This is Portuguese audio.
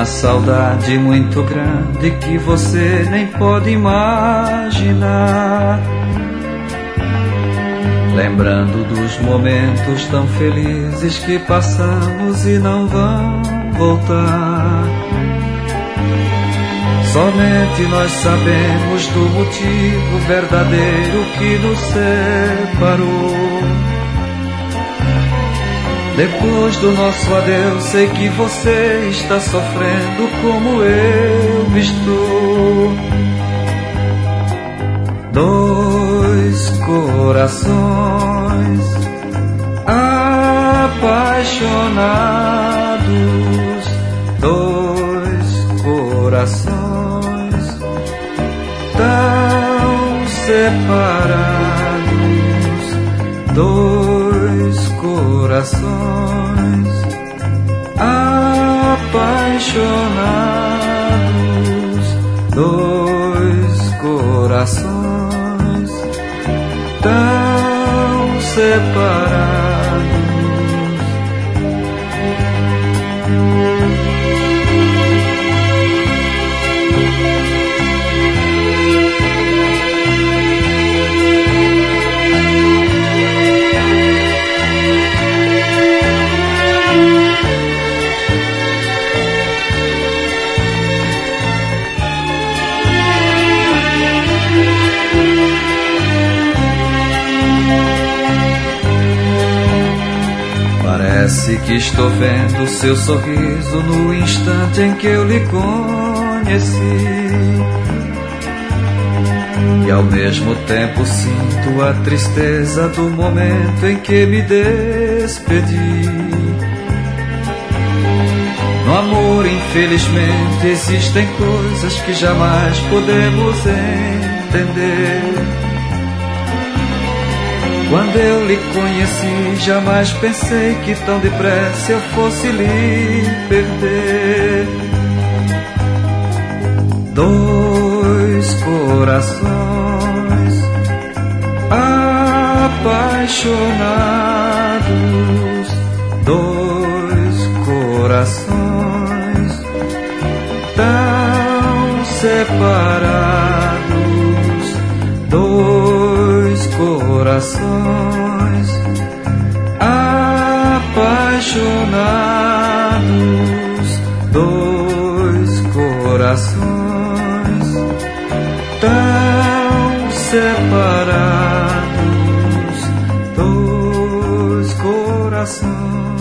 saudade muito grande que você nem pode imaginar. Lembrando dos momentos tão felizes que passamos e não vão voltar. Somente nós sabemos do motivo verdadeiro que nos separou. Depois do nosso adeus, sei que você está sofrendo como eu estou. Dois corações apaixonados, dois corações tão separados, dois corações apaixonados, dois corações tão separados. Parece que estou vendo seu sorriso no instante em que eu lhe conheci. E ao mesmo tempo sinto a tristeza do momento em que me despedi. No amor, infelizmente, existem coisas que jamais podemos entender. Quando eu lhe conheci, jamais pensei que tão depressa eu fosse lhe perder. Dois corações apaixonados, dois corações tão separados, dois corações apaixonados, dois corações tão separados, dois corações.